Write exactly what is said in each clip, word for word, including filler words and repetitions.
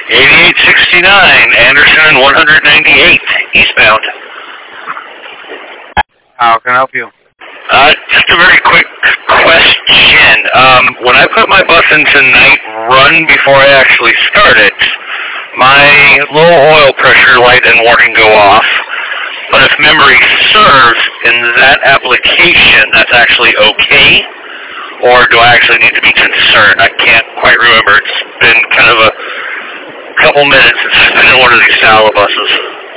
eighty-eight sixty-nine, Anderson one ninety-eight, eastbound. How can I help you? Uh, just a very quick question. Um, when I put my bus into night run before I actually start it, my low oil pressure light and warning go off. But if memory serves, in that application, that's actually okay? Or do I actually need to be concerned? I can't quite remember. It's been kind of a couple minutes since I've been in one of these style of buses.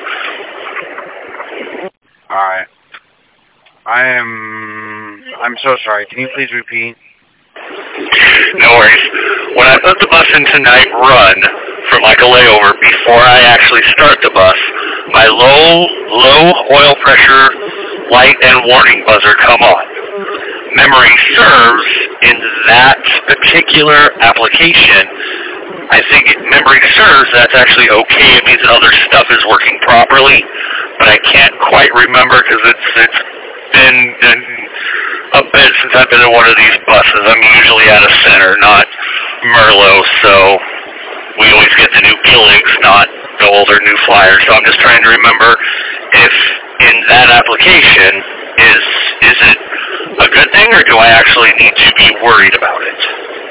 Alright. I am... I'm so sorry. Can you please repeat? No worries. When I put the bus into night run from like a layover before I actually start the bus, my low, low oil pressure light and warning buzzer come on. Memory serves, in that particular application, I think memory serves, that's actually okay. It means that other stuff is working properly, but I can't quite remember because it's, it's been, been a bit since I've been in one of these buses. I'm usually at a center, not Merlot, so we always get the new Gilligs, not the older new Flyers. So I'm just trying to remember if in that application, is is it a good thing, or do I actually need to be worried about it?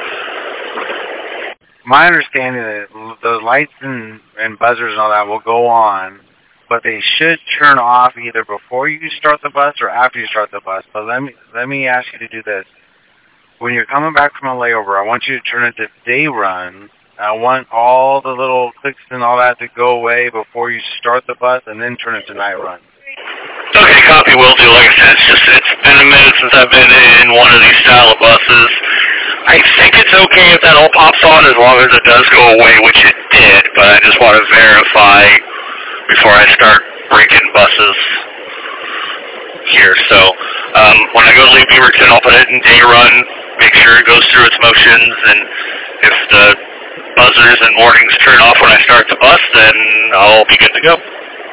My understanding is the lights and, and buzzers and all that will go on, but they should turn off either before you start the bus or after you start the bus. But let me let me ask you to do this. When you're coming back from a layover, I want you to turn it to day run. I want all the little clicks and all that to go away before you start the bus, and then turn it to night run. Okay, copy, will do. Like I said, it's just, it's been a minute since I've been in one of these style of buses. I think it's okay if that all pops on as long as it does go away, which it did, but I just want to verify before I start breaking buses here. So, um, when I go to leave Beaverton, I'll put it in day run, make sure it goes through its motions, and if the buzzers and warnings turn off when I start the bus, then I'll be good to go.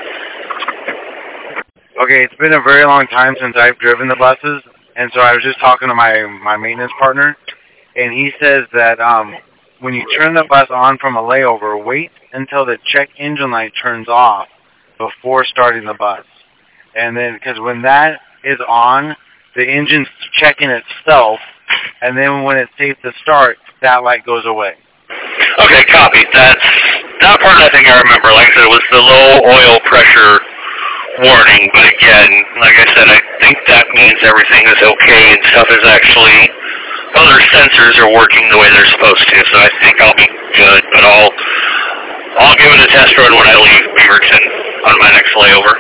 Okay, it's been a very long time since I've driven the buses, and so I was just talking to my, my maintenance partner, and he says that um, when you turn the bus on from a layover, wait until the check engine light turns off before starting the bus. And then, because when that is on, the engine's checking itself, and then when it's safe to start, that light goes away. Okay, copy. That's that part I think I remember. Like I said, it was the low oil pressure warning, but again, like I said, I think that means everything is okay and stuff is actually, other sensors are working the way they're supposed to, so I think I'll be good, but I'll, I'll give it a test run when I leave Beaverton on my next layover.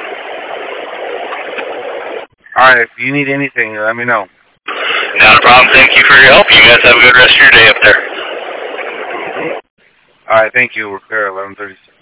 Alright, if you need anything, let me know. Not a problem. Thank you for your help. You guys have a good rest of your day up there. Alright, thank you. Repair eleven thirty-six.